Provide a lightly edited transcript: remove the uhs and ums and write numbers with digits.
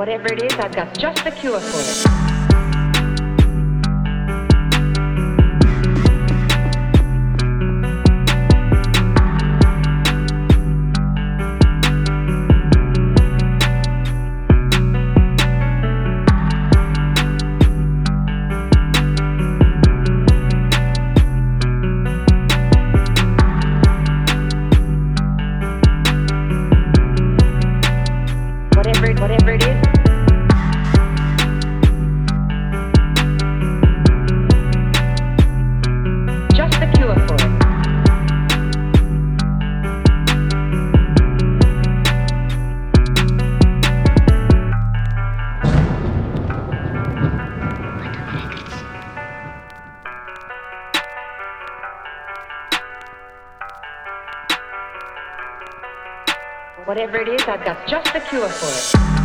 Whatever it is, I've got just the cure for it. Whatever it is. Just the cure for it. Whatever it is, I've got just the cure for it.